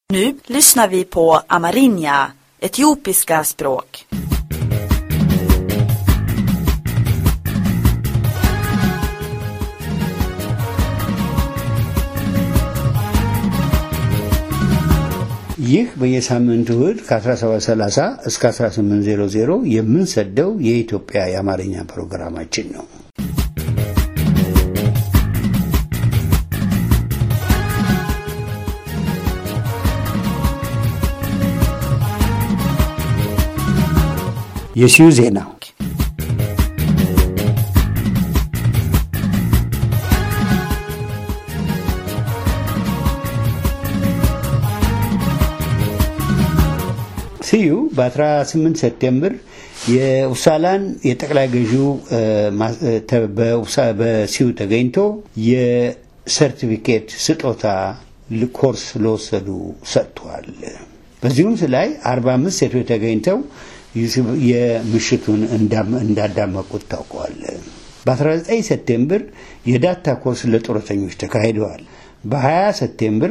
Nu lyssnar vi på Amarinja, etiopiska språk. ይህ በየሳምንቱ እሁድ ከ17:30 እስከ 18:00 የምንሰደው የኢትዮጵያ የአማርኛ ፕሮግራማችን ነው። የሲዩ ዜና ሲዩ በ18 ሴፕቴምበር የኡሳላን የጠቅላይ ገዢው በሲዩ ተገኝቶ የሰርቲፊኬት ስጦታ ለኮርስ ለወሰዱ ሰጥቷል። በዚሁም ላይ 45 ሴቶች ተገኝተው የምሽቱን እንዳዳመቁት ታውቋል። በ19 ሴፕቴምበር የዳታ ኮርስ ለጡረተኞች ተካሂዷል። በ20 ሴፕቴምበር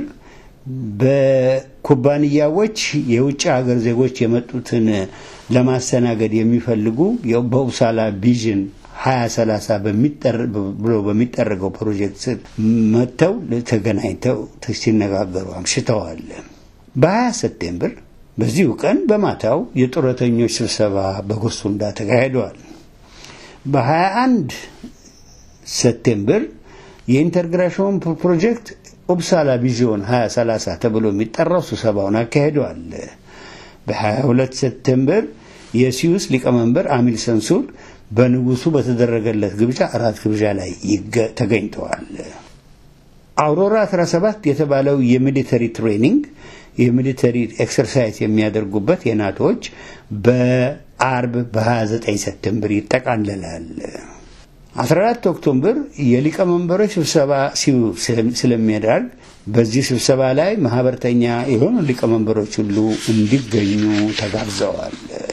በኩባንያዎች የውጭ ሀገር ዜጎች የመጡትን ለማስተናገድ የሚፈልጉ በኡሳላ ቪዥን 2030 በሚጠረገው ፕሮጀክት መጥተው ተገናኝተው ሲነጋገሩ አምሽተዋል። በ20 ሴፕቴምበር በዚሁ ቀን በማታው የጡረተኞች ስብሰባ በጎሱንዳ ተካሂዷል። በ21 ሴፕቴምበር የኢንተግሬሽን ፕሮጀክት ኡሳላ ቪዥን 2030 ተብሎ የሚጠራው ስብሰባውን አካሂዷል። በ22 ሴፕቴምበር የሲዩስ ሊቀመንበር አሚል ሰንሱር በንጉሱ በተደረገለት ግብዣ አራት ግብዣ ላይ ተገኝተዋል። አውሮራ 17 የተባለው የሚሊተሪ ትሬኒንግ የሚሊተሪ ኤክሰርሳይዝ የሚያደርጉበት የናቶች በአርብ በ29 ሴፕቴምበር ይጠቃለላል። 14 ኦክቶበር የሊቀመንበሮች ስብሰባ ስለሚያደርግ በዚህ ስብሰባ ላይ ማህበርተኛ የሆኑ ሊቀመንበሮች ሁሉ እንዲገኙ ተጋብዘዋል።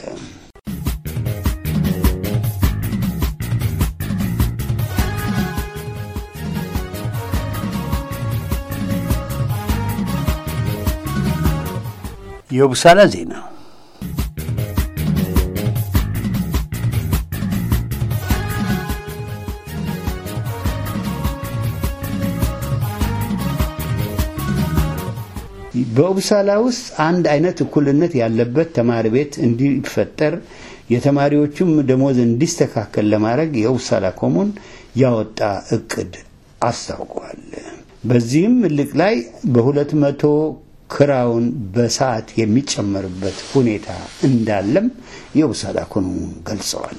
የኡሳላ ዜና በኡሳላ ውስጥ አንድ አይነት እኩልነት ያለበት ተማሪ ቤት እንዲፈጠር የተማሪዎቹም ደሞዝ እንዲስተካከል ለማድረግ የኡሳላ ኮሙን ያወጣ እቅድ አስታውቋል። በዚህም ልክ ላይ በ200 ክራውን በሰዓት የሚጨመርበት ሁኔታ እንዳለም የኡሳላ ኮሙን ገልጸዋል።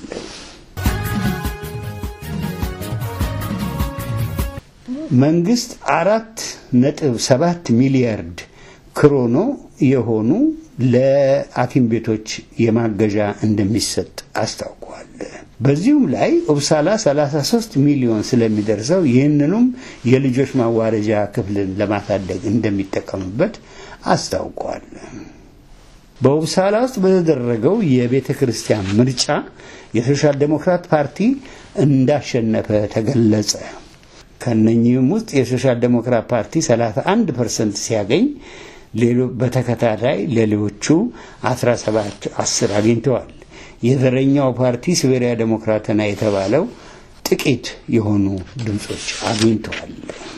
መንግስት 4.7 ሚሊያርድ ክሮኖ የሆኑ ለአኪም ቤቶች የማገዣ እንደሚሰጥ አስታውቋል። በዚሁም ላይ ኡሳላ 33 ሚሊዮን ስለሚደርሰው ይህንንም የልጆች ማዋረጃ ክፍልን ለማሳደግ እንደሚጠቀምበት አስታውቋል። በኡሳላ ውስጥ በተደረገው የቤተ ክርስቲያን ምርጫ የሶሻል ዴሞክራት ፓርቲ እንዳሸነፈ ተገለጸ። ከነኚህም ውስጥ የሶሻል ዴሞክራት ፓርቲ 31% ሲያገኝ በተከታታይ ሌሎቹ 17-10 አግኝተዋል። የዘረኛው ፓርቲ ሲቤሪያ ዴሞክራትና የተባለው ጥቂት የሆኑ ድምጾች አግኝተዋል።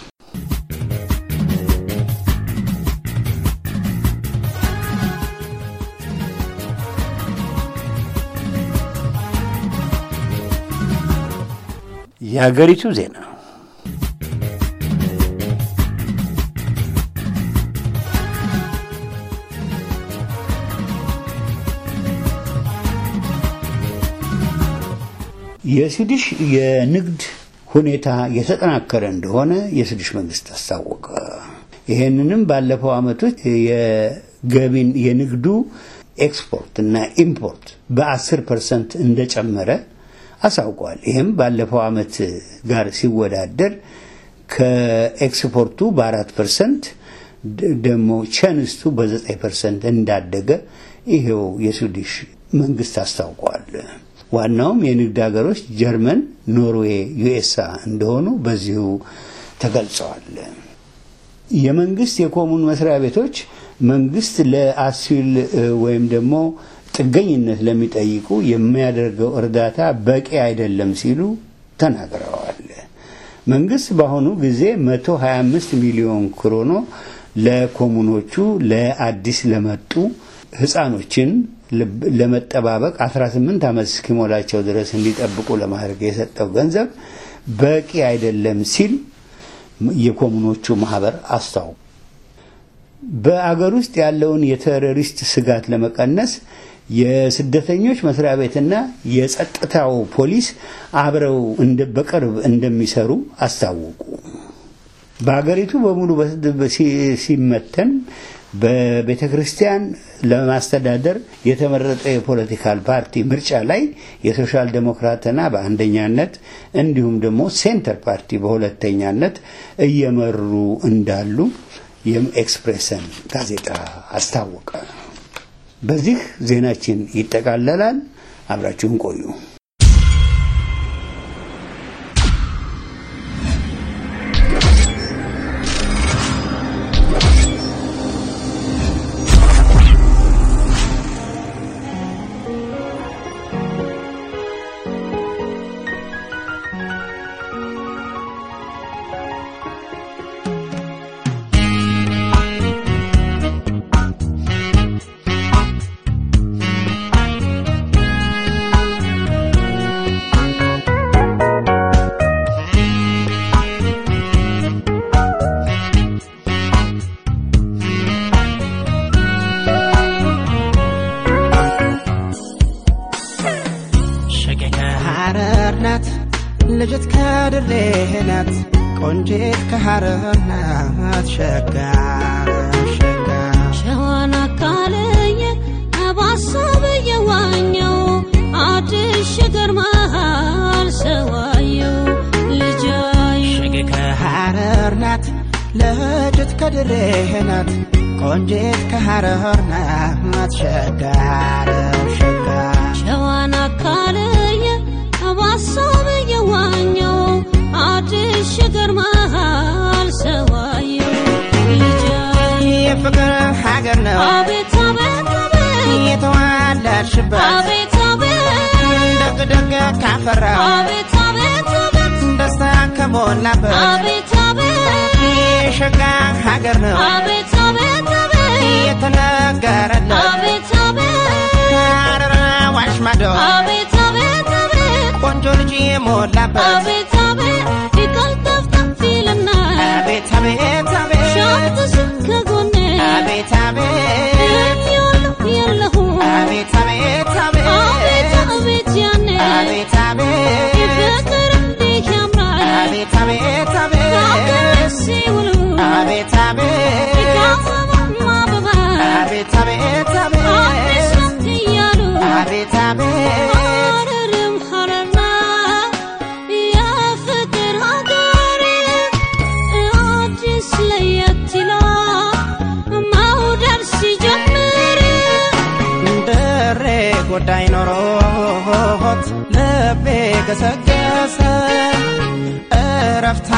የሀገሪቱ ዜና የስዊዲሽ የንግድ ሁኔታ የተጠናከረ እንደሆነ የስዊዲሽ መንግስት አስታወቀ። ይሄንንም ባለፈው አመቶች የገቢን የንግዱ ኤክስፖርት እና ኢምፖርት በ10% እንደጨመረ አሳውቋል። ይሄም ባለፈው አመት ጋር ሲወዳደር ከኤክስፖርቱ በ4% ደግሞ ቻይንስቱ በ9% እንዳደገ ይሄው የስዊዲሽ መንግስት አስታውቋል። ዋናውም የንግድ ሀገሮች ጀርመን፣ ኖርዌይ፣ ዩኤስኤ እንደሆኑ በዚሁ ተገልጸዋል። የመንግስት የኮሙን መስሪያ ቤቶች መንግስት ለአሲል ወይም ደግሞ ጥገኝነት ለሚጠይቁ የሚያደርገው እርዳታ በቂ አይደለም ሲሉ ተናግረዋል። መንግስት በአሁኑ ጊዜ 125 ሚሊዮን ክሮኖ ለኮሙኖቹ ለአዲስ ለመጡ ህፃኖችን ለመጠባበቅ 18 ዓመት እስኪሞላቸው ድረስ እንዲጠብቁ ለማድረግ የሰጠው ገንዘብ በቂ አይደለም ሲል የኮሙኖቹ ማህበር አስታውቋል። በአገር ውስጥ ያለውን የቴሮሪስት ስጋት ለመቀነስ የስደተኞች መስሪያ ቤትና የጸጥታው ፖሊስ አብረው በቅርብ እንደሚሰሩ አስታወቁ። በአገሪቱ በሙሉ ሲመተን በቤተክርስቲያን ለማስተዳደር የተመረጠ የፖለቲካል ፓርቲ ምርጫ ላይ የሶሻል ዴሞክራትና በአንደኛነት እንዲሁም ደግሞ ሴንተር ፓርቲ በሁለተኛነት እየመሩ እንዳሉ የኤክስፕሬሰን ጋዜጣ አስታወቀ። በዚህ ዜናችን ይጠቃለላል። አብራችሁን ቆዩ። ልጅት ከድሬህናት ቆንጂት ከሐረርናት ሸጋር ሸዋና ካለየ አባሰበ የዋኘው አዲስ ገርማል ሰዋየው ልጃይ ሸገ ከሐረርናት ልጅት ከድሬህናት ቆንጂት ከሐረርናት ሸጋር ሸዋና ካለየ አባሰበ የዋኘው አዲስ ገርማል ሰዋየው ልጃይ የፍቅር ሀገር ነው አቤት አቤት አቤት የተዋለድሽበት አቤት አቤት ደግ ካፈራ አቤት አቤት አቤት ደስታ ከሞላበት አቤት አቤት የሸጋ ሀገር ነው አቤት አቤት አቤት የተነገረለት አቤት አቤት ሐረር አዋሽ ማዶ አቤት አቤት ቆንጆ ልጅ የሞላበት አቤት አቤት ይቀልጠፍጠፍ ይልና አቤት አቤት አቤት ሻምጥስ ከጎኔ አቤት አቤት የለሁ አቤት አቤት አቤት አቤት አቤት ያኔ አቤት አቤት ፍቅር እንዲህ ያምራል አቤት አቤት አቤት ሲውሉ አቤት አቤት ይካፈማ አበባ አቤት አቤት አቤት እያሉ አቤት አቤት ጉዳይ ኖሮት ልቤ ገሰገሰ እረፍት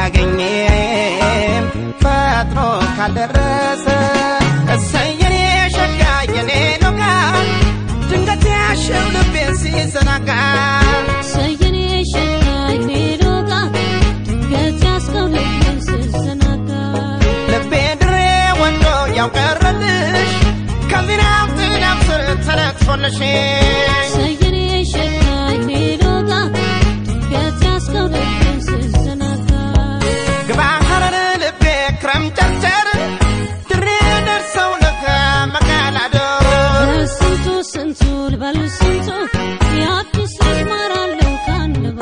አያገኝም ፈጥኖ ካልደረሰ እሰየኔ ሸጋ የኔ ሎጋ ድንገት ያሸው ልቤን ሲዘናጋ እሰየኔ ሸጋ የኔ ሎጋ ድንገት ያስከው ልቤን ሲዘናጋ ልቤ ድሬ ወንዶ ያውቀረልሽ ከዚናው ትናፍር ተነጥፎልሽ ሰየኔ ሸጋይ ሜሎጋ ድንገት ያስከው ልቤን ሲዘናጋ ግባ ሐረር ልቤ ክረም ጨርጨር ድሬ ደርሰው ለከ መቃላደር ስንቱ ስንቱ ልበል ስንቱ የአዲስ ልጅ ማራለው ካንባ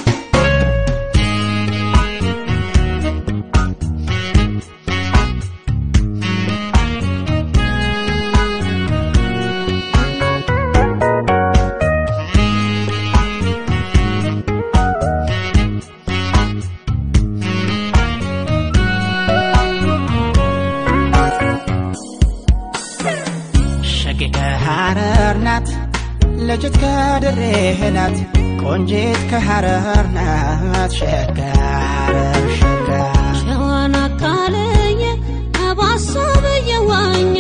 ሐረርናት ልጅት ከድሬህናት ቆንጂት ከሐረርናት ሸጋር ሸዋና ካለየ አባሰበ የዋኘ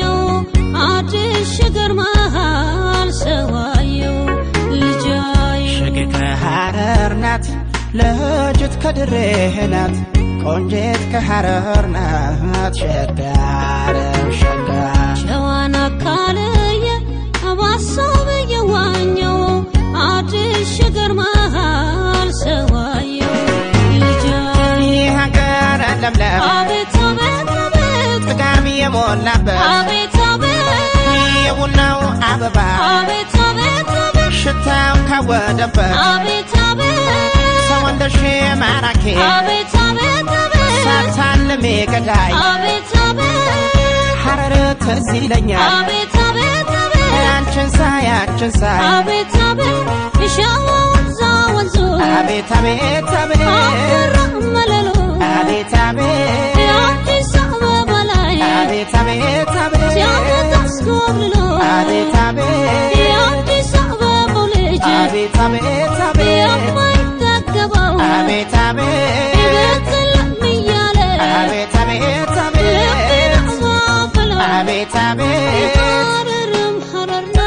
ልጅት ከድሬ ናት ቆንጂት ከሐረር ናት ሸጋር ሸጋር ሸዋና ካልየ አባሳብ የዋኘው አዲስ ሸገር መሃል ሰዋየው ልጅ ይሃገር ለምለም አቤት አቤት አቤት ጥጋብ የሞላበት አቤት አቤት የቡናው አበባ አቤት አቤት አቤት ሽታው ካወደበት አቤት አቤት ሰወንደሽ ማራኪ አቤት አቤት አቤት ሳታልሜ ገዳይ አቤት አቤት ሐረር ትዝ ይለኛል አቤት አቤት አቤት አንቺን ሳይ አቤት አቤት የሸዋው ወንዙ አቤት አቤት አቤት አፈራ መለሎ አቤት አቤት የአዲስ አበባ ላይ አቤት አቤት አቤት ሲያመት አስኮብልሎ አቤት አቤት የአዲስ አበባው ልጅ አቤት አቤት አቤት የማይጠገበው አቤት አቤት ይበትልም እያለ አቤት አቤት አቤት ልቤን አሳፈለው አቤት አቤት ሐረርም ሐረርና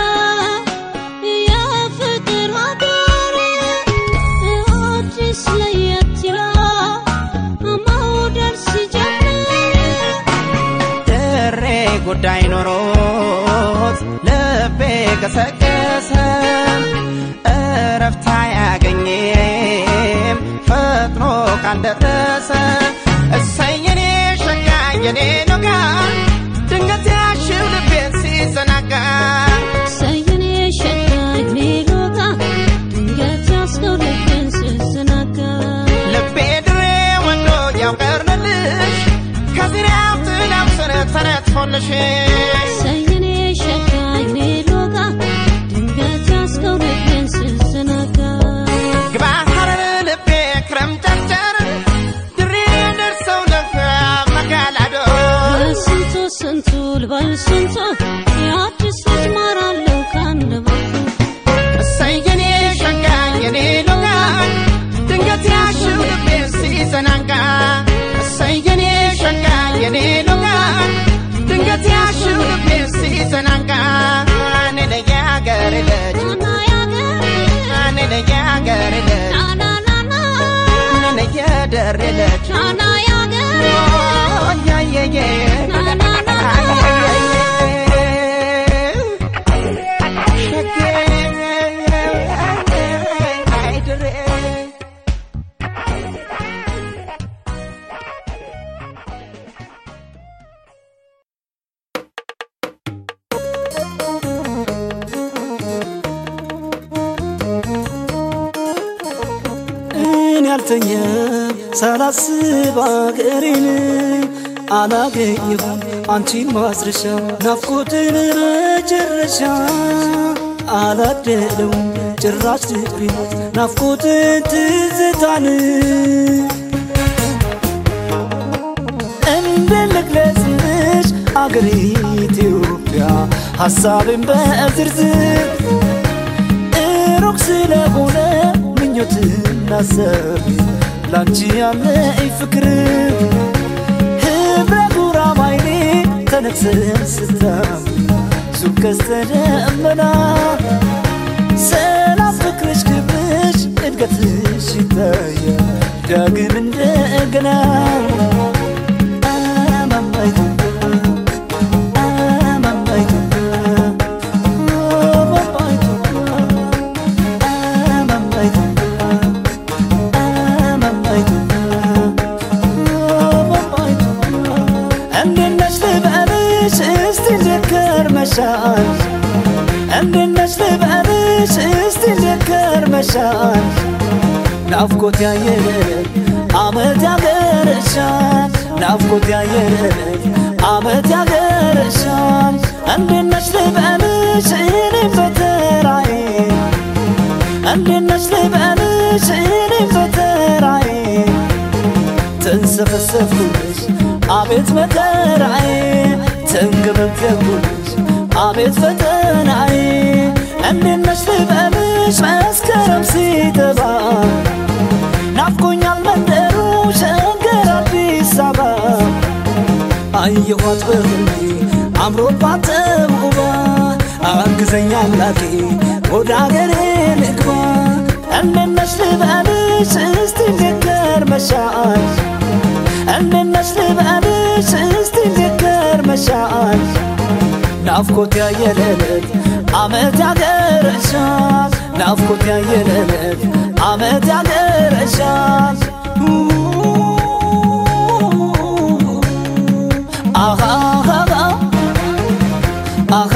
የፍቅር ሀገር አዲስ ለየት ይላል መውደድ ሲጀምር ድሬ ጉዳይ ኖሮት ልቤ ገሰገሰ እረፍት አያገኝም ፈጥኖ ካልደረሰ እሰይ የኔ ሸጋ የኔ ኖጋ ድንገት ያሽው ልቤን ሲዘናጋ ሰየኔ ሸጋይ ሜሎጋ ድንገት ያስከው ልቤን ሲዘናጋ ልቤ ድሬ ወንዶ ያውቀርንልሽ ከዚያው ጥላው ስር ተነጥፎልሽ ሰየኔ ሸጋይ ሜሎጋ ድንገት ያስከው ልቤን ሲዘናጋ ግባ ሐረር ልቤ ክረም ጨርጨር ድሬ ደርሰው ለፈ መጋላዶ ስንቱ ስንቱ ልበል ስንቱ የአዲስ ልጅ ማራለው ካንደበቱ እሰይ የኔ ሸጋ የኔ ሎጋ ድንገት ያሽው ልቤን ሲዘናጋ እሰይ የኔ ሸጋ የኔ ሎጋ ድንገት ያሽው ልቤን ሲዘናጋ እኔ ነኝ የአገሬ ልጅ ናና ያገር እኔ ነኝ የአገሬ ልጅ ናናናና እኔ ነኝ የደሬ ልጅ ናና ያገር ያየየ ያልተኛም ሳላስብ አገሬን አላገኘሁም አንቺን ማስረሻ ናፍቆትን መጨረሻ አላደለውም ጭራሽ ልቤ ናፍቆትን ትዝታን እንደልግለጽሽ አገሬ ኢትዮጵያ ሐሳብን በዝርዝር ሩቅ ስለሆነ ምኞትና ሰብ ላንቺ ያለኝ ፍቅር ህብረ ጉራማይሌ ተነፍሰን ስታም ሱቅ ቀስተ ደመና ሰላም ፍቅርሽ ክብርሽ እድገትሽ ይታያል ዳግም እንደገና እንደነሽ ልበልሽ እስቲ ልከር መሻል ናፍቆት ያየለኝ አመት ያገረሻል ናፍቆት ያየለኝ አመት ያገረሻል እንደነሽ ልበልሽ እኔም በተራዬ እንደነሽ ልበልሽ እኔም በተራዬ ተንሰፈሰፍኩልሽ አቤት መከራዬ ተንገበገብኩልሽ አቤት ፈተናዬ እንደነሽ ልበልሽ መስከረም ሲጠባ ናፍቆኛል መንደሩ ሸገር አዲስ አበባ አየኋት በህልሜ አምሮባት ተውባ አግዘኛ አምላኬ ወደ አገሬ ልግባ እንነሽ ልበልሽ እስቲ ንገር መሻል እንነሽ ልበልሽ እስቲ ንገር መሻል ናፍቆት ያየለለት አመት ያገረሻል ናፍቆት ያየለለት አመት ያገረሻል አሃ አሃ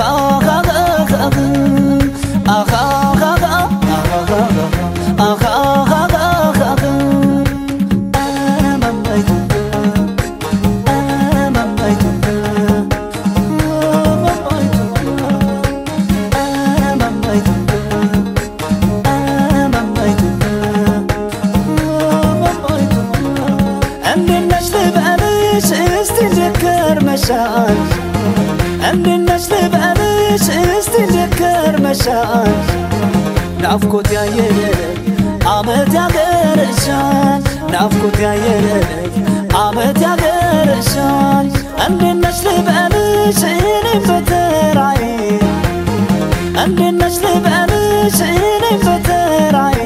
እንድነሽ ልበልሽ እስቲ ንገር መሻል ናፍቆት ያየለለት አመት ያገረሻል ናፍቆት ያየለለት አመት ያገረሻል እንድነሽ ልበልሽ እኔም በተራዬ እንድነሽ ልበልሽ እኔም በተራዬ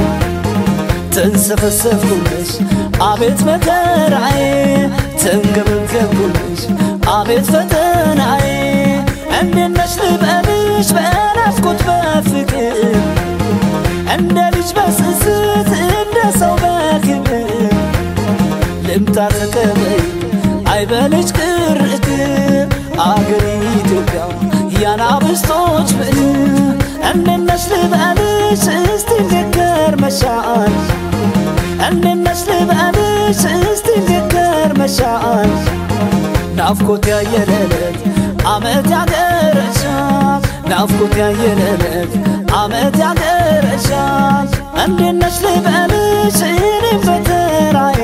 ተንሰፈሰፍኩልሽ አቤት መከራዬ ተንገበገብኩልሽ አቤት ፈተናዬ እንድነሽ ልበልሽ በናፍቆት በፍቅር እንደ ልጅ በስስት እንደ ሰው በክብር ልምጣ ተቀበይ አይበልሽ ግርግር አገሬ ኢትዮጵያ ያናብስቶች ምድር እንድነሽ ልበልሽ እስቲ ንገር መሻል እንድነሽ ልበልሽ እስቲ ንገር መሻል ናፍቆት ያየለለት አመት ያገረሻል ናፍቆት ያየለለት አመት ያገረሻል እንድነሽ ልበልሽ እኔም በተራዬ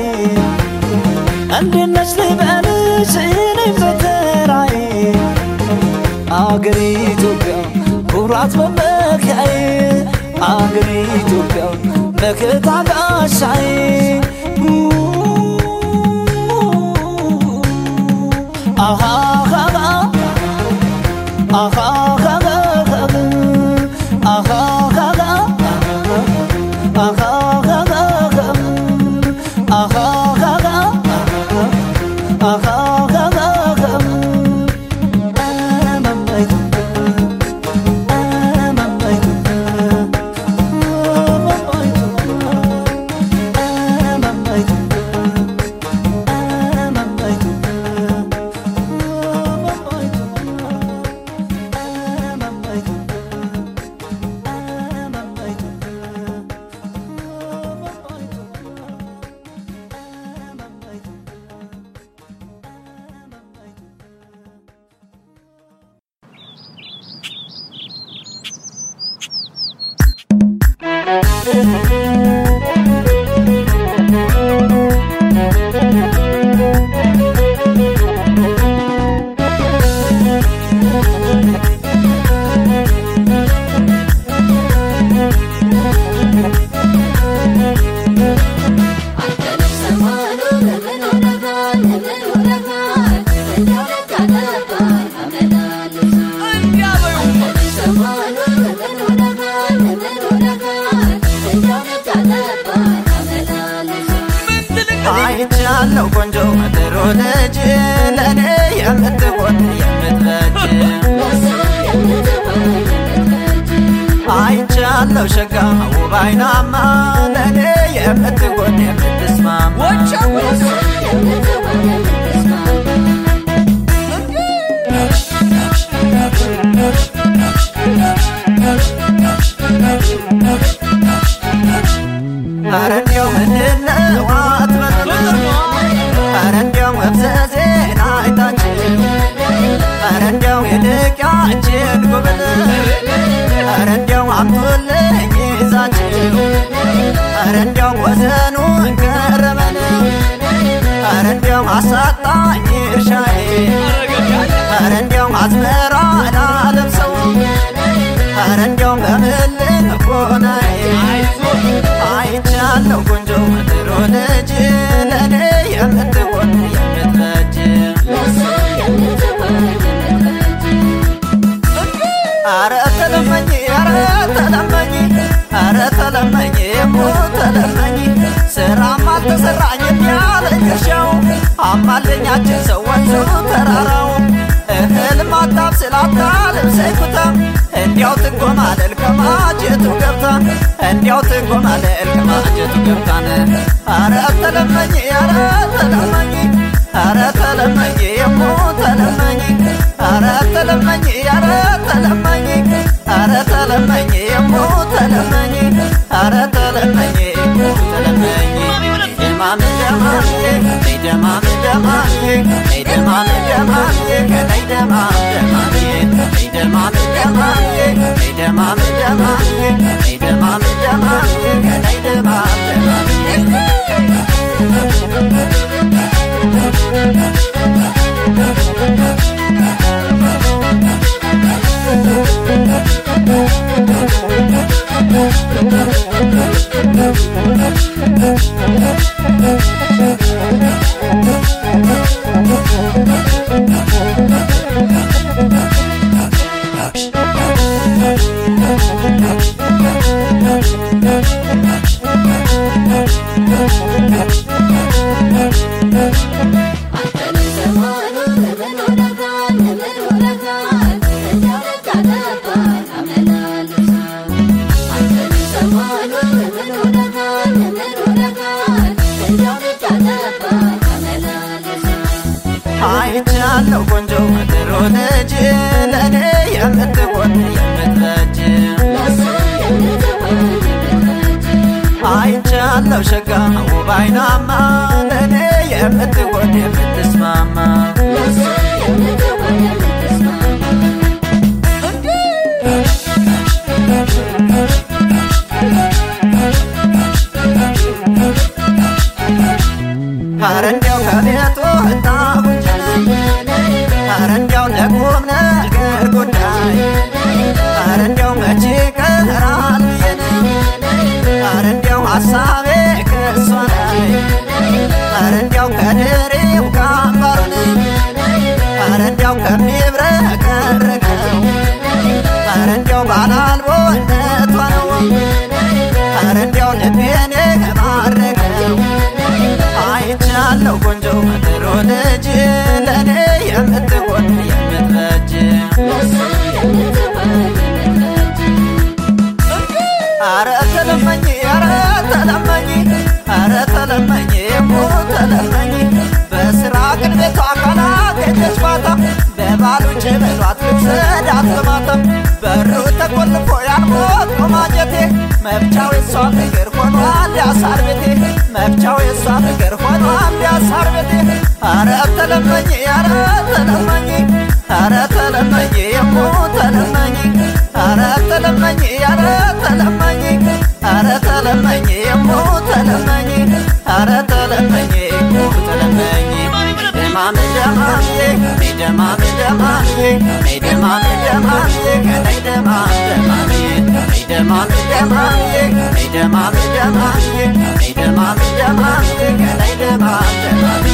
እንድነሽ ልበልሽ እኔም በተራዬ አገሬ ኢትዮጵያ ኩራት መመኪያዬ አገሬ ኢትዮጵያ መከታ ጋሻዬ አሃ አሃ አይቻለው ቆንጆ መድሮ ልጅ ለኔ የምትሆን የምትበጅ አይቻለው ሸጋ ውብ አይናማ ለኔ የምትሆን የምትስማማ ኧረ እንዲያው ምንድነው አትበሉ ኧረ እንዲያው መፍዘዜን አይታችሁ ኧረ እንዲያው ይልቅ ያንቺን ጉብል ኧረ እንዲያው አምጡልኝ ይዛችሁ ኧረ እንዲያው ወሰኑን ገረመን ኧረ እንዲያው አሳጣኝ እርሻዬ ኧረ እንዲያው አዝመራ ላለብሰው ኧረ እንዲያው በምልህ ቆናዬ አይቻለው ቆንጆ መድሮ ልጅ ለኔ የምትሆን የምትበጅ ኧረ ተለመኝ ኧረ ተለመኝ ኧረ ተለመኝ ተለመኝ ስራም አልተሰራኝም ያለኝ እርሻው አማለኛችን ሰው ወንዙ ተራራው እህል ማጣብ ስላታልም ሰይኩታ እንዲያው ትጎማለል ከማጀቱ ገብታ እንዲያው ትጎማለል ከማጀቱ ገብታነ አረ ተለመኝ አረ ተለመኝ አረ ተለመኝ የሞ ተለመኝ አረ ተለመኝ አረ ተለመኝ አረ ተለመኝ የሞ ተለመኝ አረ ተለመኝ የሞ ተለመኝ ደማም ደማም ደማም ደማም ደማም ደማም ከላይ ደማም ደማም ደማም ደማም ደማም ደማም ደማም ደማም ከላይ ደማም ደማም አይቻለሁ ቆንጆ ምድር ሆነች ለኔ የምትሆን የምትበጅ አይቻለሁ ሸጋ ውብ አይናማ ለኔ የምትሆን የምትስማማ አረ እንዲያው ከቤቱ እታውጅ አረ እንዲያው ለቁም ነገር ጉዳይ አረ እንዲያው መቼ ቀራል ብዬን አረ እንዲያው ሐሳቤ ከሷ ላይ አረ እንዲያው ከድሬው ካምባሩን አረ እንዲያው ከሚብረቀረቀው አረ እንዲያው ባላልቦነቷ ነው አረ እንዲያው ልቤን ከማረከው አይቻለሁ ቆንጆ ምድር ሆነች ለኔ የምትሆን የምትበጅ አረ ተለመኝ አረ ተለመኝ አረ ተለመኝ የሞ ተለመኝ በስራ ግን ቤቷ ካላገኘች ማታ በባሉች በሏት ልብሰዳት በማታ በሩ ተቆልፎ ያልሞት ቆማጀቴ መብቻው የሷ ፍቅር ሆኗል ያሳር ቤቴ መብቻው የሷ ፍቅር ሆኗል ያሳር ቤቴ አረ ተለመኝ አረ ተለመኝ አረ ተለመኝ የሞ ተለመኝ አረ ተለመኝ አረ ተለመኝ አረ ተለመኝ የሞ ተለመኝ አረ ተለመኝ የሞ ተለመኝ ደማም ደማም ደማም ደማም ደማም ደማም ከላይ ደማም ደማም ደማም ደማም ደማም ደማም ደማም ደማም ከላይ ደማም ደማም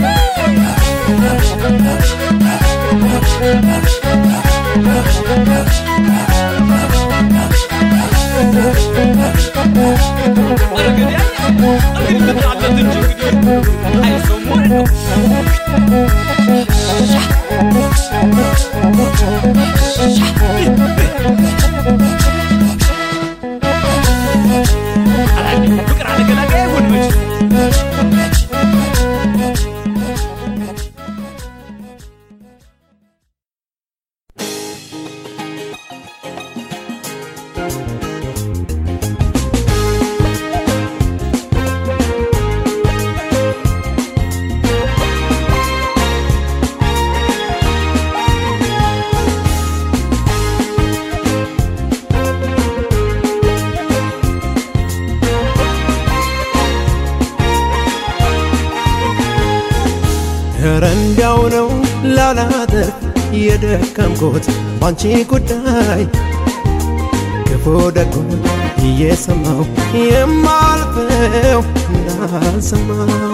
ረንዳው ነው ላላተር የደከምኩት ባንቺ ጉዳይ ክፉ ደጉን እየሰማው የማልፈው እንዳልሰማው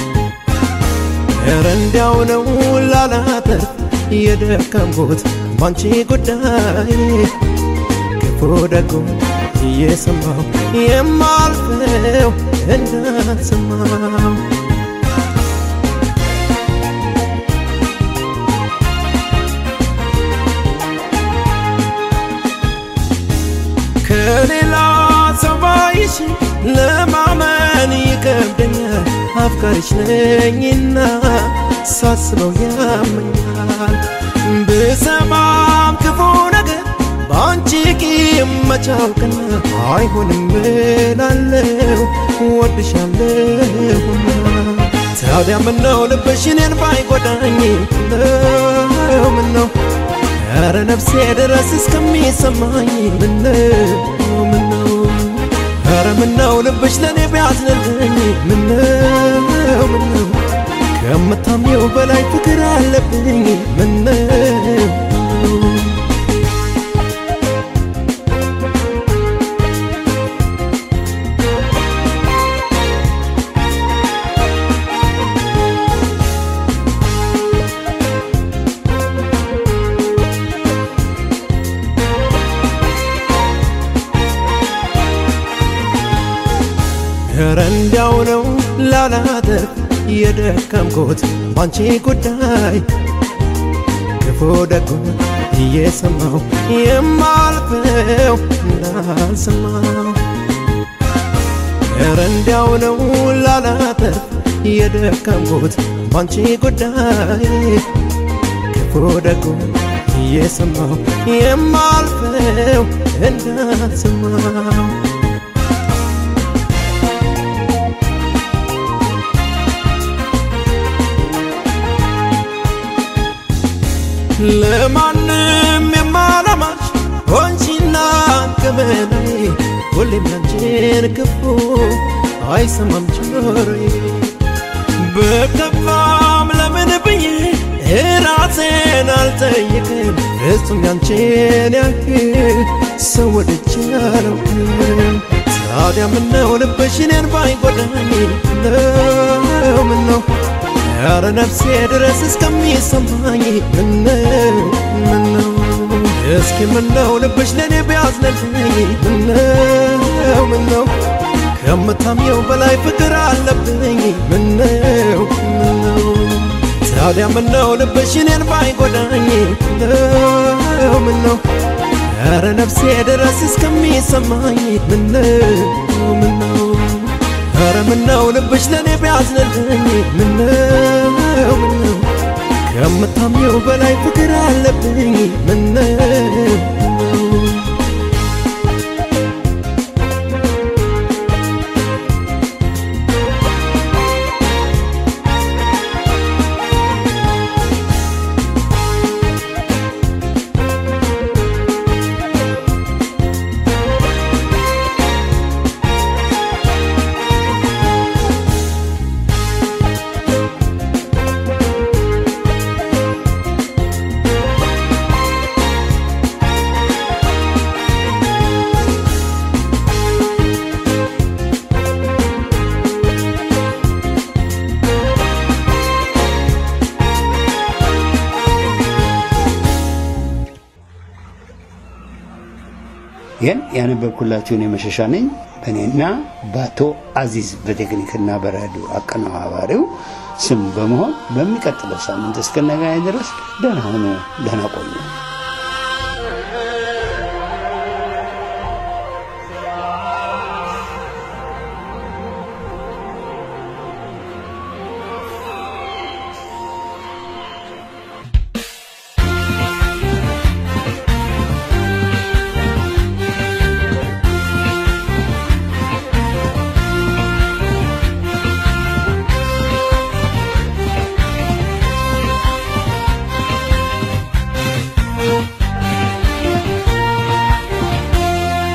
ረንዳው ነው ላላተር የደከምኩት ባንቺ ጉዳይ ክፉ ደጉን እየሰማው የማልፈው እንዳልሰማው ከሌላ ሰው ባይሽ ለማመን ይከብደኛል አፍቃሪሽ ነኝና ሳስበው ያመኛል ብሰማም ክፉ ነገር ባንቺ ቂም መቻውቅና አይሆንም እላለሁ ወድሻለሁና ታዲያ ምነው ልብሽ እኔን ባይጎዳኝ ምነው ኧረ ነፍሴ ድረስ እስከሚሰማኝ ምነው ኧረ ምነው ልብሽ ለኔ ቢያዝንልኝ ምነው ከምታምኚው በላይ ፍቅር አለብኝ ምነው ኧረ እንዲያው ነው ላላተርፍ የደከምኩት ባንቺ ጉዳይ ክፉ ደጉን እየሰማው የማልፈው እንዳልሰማው ኧረ እንዲያው ነው ላላተርፍ የደከምኩት ባንቺ ጉዳይ ክፉ ደጉን እየሰማው የማልፈው እንዳልሰማው ለማንም የማላማሽ ሆንሽና ገመናዬ ሁሌም ያንቺን ክፉ አይሰማም ጆሮዬ በከፋም ለምን ብዬ ራሴን አልጠይቅም ፍጹም ያንቺን ያህል ሰው ወድጄ አላውቅም ታዲያ ምነው ልብሽ እኔን ባይጎዳኝ ምነው ኧረ ነፍሴ ድረስ እስከሚሰማኝ ምነው እስኪ ምነው ልብሽ ለኔ ቢያዝንልኝ ምነው ከምታምኚው በላይ ፍቅር አለብኝ ምነው ታዲያ ምነው ልብሽ እኔን ባይጎዳኝ ምነው ኧረ ነፍሴ ድረስ እስከሚሰማኝ ምነው ኧረ ምነው ልብሽ ለኔ ቢያዝንልኝ ምነው ከምታምኚው በላይ ፍቅር አለብኝ ምነው ይህን ያነበብኩላችሁን የመሸሻ ነኝ በእኔና በአቶ አዚዝ በቴክኒክና በራዲዮ አቀናባሪው ስም በመሆን በሚቀጥለው ሳምንት እስከነገናኝ ድረስ ደህና ሁኑ ደህና ቆዩ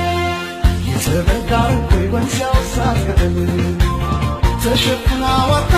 ተሸፍና ወጣ